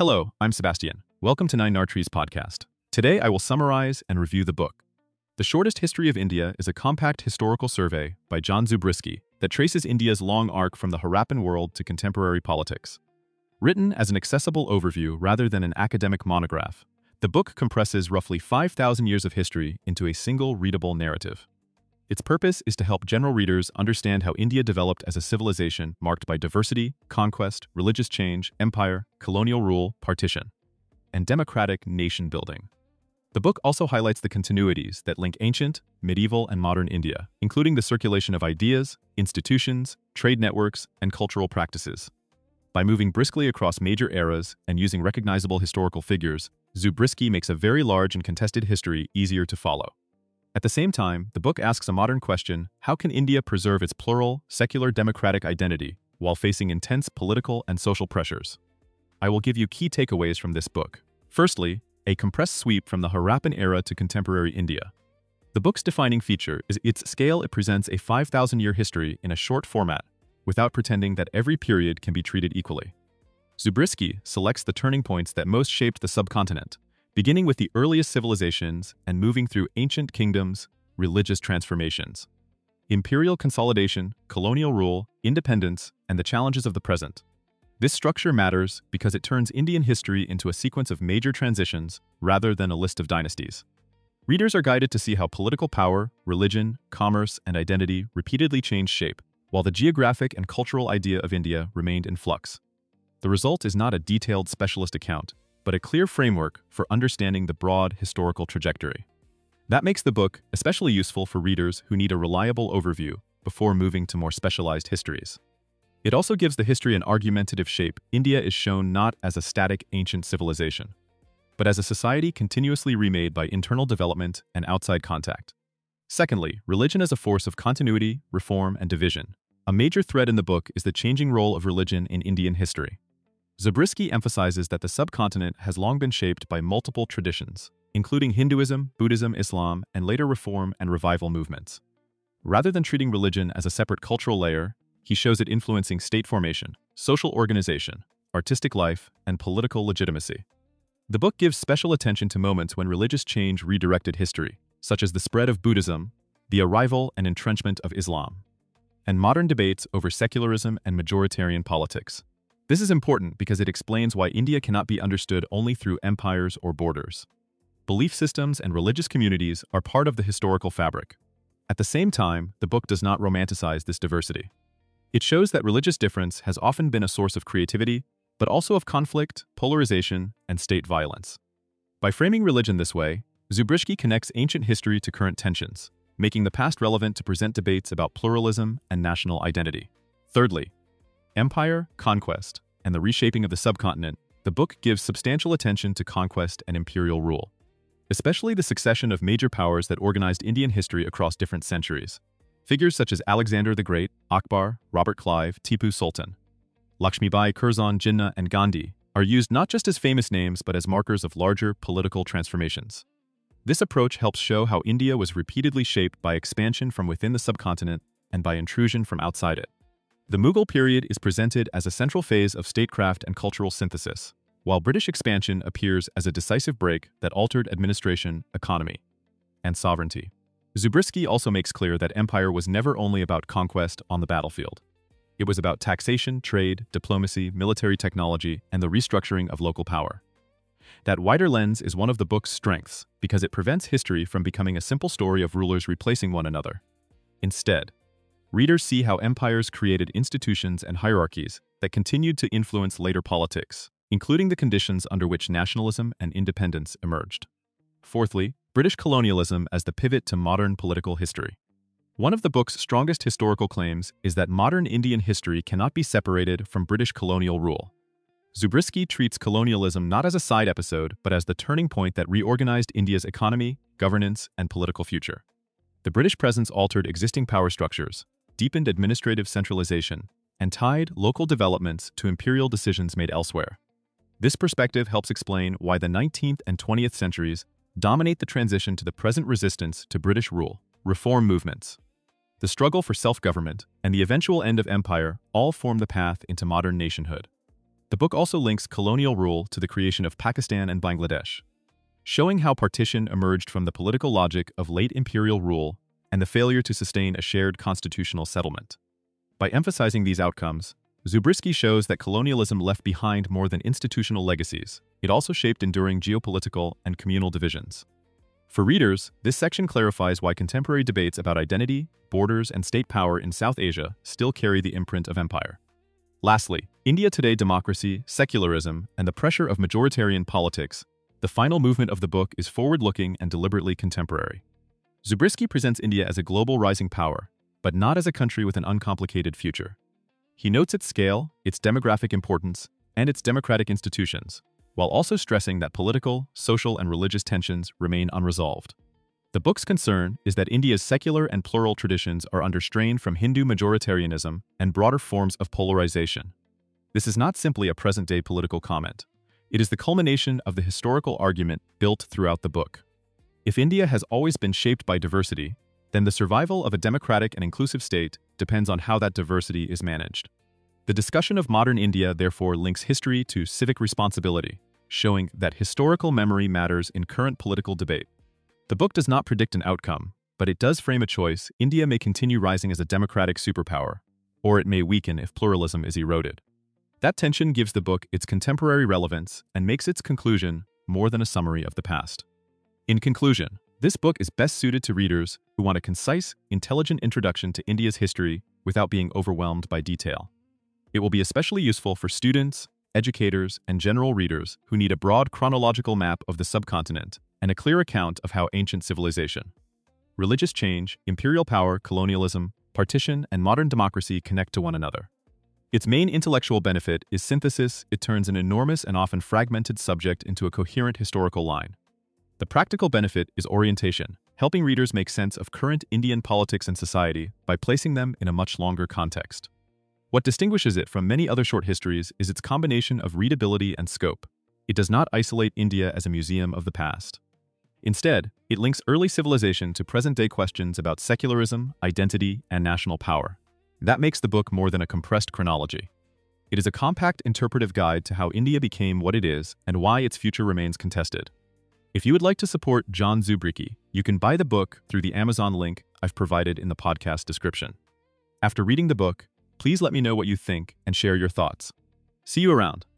Hello, I'm Sebastian. Welcome to Nine Nartre's podcast. Today I will summarize and review the book. The Shortest History of India is a compact historical survey by John Zabriskie that traces India's long arc from the Harappan world to contemporary politics. Written as an accessible overview rather than an academic monograph, the book compresses roughly 5,000 years of history into a single readable narrative. Its purpose is to help general readers understand how India developed as a civilization marked by diversity, conquest, religious change, empire, colonial rule, partition, and democratic nation building. The book also highlights the continuities that link ancient, medieval, and modern India, including the circulation of ideas, institutions, trade networks, and cultural practices. By moving briskly across major eras and using recognizable historical figures, Zabriskie makes a very large and contested history easier to follow. At the same time, the book asks a modern question: how can India preserve its plural, secular democratic identity while facing intense political and social pressures? I will give you key takeaways from this book. Firstly, a compressed sweep from the Harappan era to contemporary India. The book's defining feature is its scale. It presents a 5,000-year history in a short format, without pretending that every period can be treated equally. Zabriskie selects the turning points that most shaped the subcontinent, beginning with the earliest civilizations and moving through ancient kingdoms, religious transformations, imperial consolidation, colonial rule, independence, and the challenges of the present. This structure matters because it turns Indian history into a sequence of major transitions rather than a list of dynasties. Readers are guided to see how political power, religion, commerce, and identity repeatedly changed shape, while the geographic and cultural idea of India remained in flux. The result is not a detailed specialist account, but a clear framework for understanding the broad historical trajectory. That makes the book especially useful for readers who need a reliable overview before moving to more specialized histories. It also gives the history an argumentative shape. India is shown not as a static ancient civilization, but as a society continuously remade by internal development and outside contact. Secondly, religion as a force of continuity, reform, and division. A major thread in the book is the changing role of religion in Indian history. Zabriskie emphasizes that the subcontinent has long been shaped by multiple traditions, including Hinduism, Buddhism, Islam, and later reform and revival movements. Rather than treating religion as a separate cultural layer, he shows it influencing state formation, social organization, artistic life, and political legitimacy. The book gives special attention to moments when religious change redirected history, such as the spread of Buddhism, the arrival and entrenchment of Islam, and modern debates over secularism and majoritarian politics. This is important because it explains why India cannot be understood only through empires or borders. Belief systems and religious communities are part of the historical fabric. At the same time, the book does not romanticize this diversity. It shows that religious difference has often been a source of creativity, but also of conflict, polarization, and state violence. By framing religion this way, Zabriskie connects ancient history to current tensions, making the past relevant to present debates about pluralism and national identity. Thirdly, empire, conquest, and the reshaping of the subcontinent. The book gives substantial attention to conquest and imperial rule, especially the succession of major powers that organized Indian history across different centuries. Figures such as Alexander the Great, Akbar, Robert Clive, Tipu Sultan, Lakshmibai, Curzon, Jinnah, and Gandhi are used not just as famous names but as markers of larger political transformations. This approach helps show how India was repeatedly shaped by expansion from within the subcontinent and by intrusion from outside it. The Mughal period is presented as a central phase of statecraft and cultural synthesis, while British expansion appears as a decisive break that altered administration, economy, and sovereignty. Zabriskie also makes clear that empire was never only about conquest on the battlefield. It was about taxation, trade, diplomacy, military technology, and the restructuring of local power. That wider lens is one of the book's strengths because it prevents history from becoming a simple story of rulers replacing one another. Instead, readers see how empires created institutions and hierarchies that continued to influence later politics, including the conditions under which nationalism and independence emerged. Fourthly, British colonialism as the pivot to modern political history. One of the book's strongest historical claims is that modern Indian history cannot be separated from British colonial rule. Zabriskie treats colonialism not as a side episode, but as the turning point that reorganized India's economy, governance, and political future. The British presence altered existing power structures, deepened administrative centralization, and tied local developments to imperial decisions made elsewhere. This perspective helps explain why the 19th and 20th centuries dominate the transition to the present resistance to British rule, reform movements, the struggle for self-government, and the eventual end of empire all form the path into modern nationhood. The book also links colonial rule to the creation of Pakistan and Bangladesh, showing how partition emerged from the political logic of late imperial rule and the failure to sustain a shared constitutional settlement. By emphasizing these outcomes, Zabriskie shows that colonialism left behind more than institutional legacies. It also shaped enduring geopolitical and communal divisions. For readers, this section clarifies why contemporary debates about identity, borders, and state power in South Asia still carry the imprint of empire. Lastly, India today: democracy, secularism, and the pressure of majoritarian politics. The final movement of the book is forward-looking and deliberately contemporary. Zabriskie presents India as a global rising power, but not as a country with an uncomplicated future. He notes its scale, its demographic importance, and its democratic institutions, while also stressing that political, social, and religious tensions remain unresolved. The book's concern is that India's secular and plural traditions are under strain from Hindu majoritarianism and broader forms of polarization. This is not simply a present-day political comment. It is the culmination of the historical argument built throughout the book. If India has always been shaped by diversity, then the survival of a democratic and inclusive state depends on how that diversity is managed. The discussion of modern India therefore links history to civic responsibility, showing that historical memory matters in current political debate. The book does not predict an outcome, but it does frame a choice. India may continue rising as a democratic superpower, or it may weaken if pluralism is eroded. That tension gives the book its contemporary relevance and makes its conclusion more than a summary of the past. In conclusion, this book is best suited to readers who want a concise, intelligent introduction to India's history without being overwhelmed by detail. It will be especially useful for students, educators, and general readers who need a broad chronological map of the subcontinent and a clear account of how ancient civilization, religious change, imperial power, colonialism, partition, and modern democracy connect to one another. Its main intellectual benefit is synthesis. It turns an enormous and often fragmented subject into a coherent historical line. The practical benefit is orientation, helping readers make sense of current Indian politics and society by placing them in a much longer context. What distinguishes it from many other short histories is its combination of readability and scope. It does not isolate India as a museum of the past. Instead, it links early civilization to present-day questions about secularism, identity, and national power. That makes the book more than a compressed chronology. It is a compact interpretive guide to how India became what it is and why its future remains contested. If you would like to support John Zabriskie, you can buy the book through the Amazon link I've provided in the podcast description. After reading the book, please let me know what you think and share your thoughts. See you around.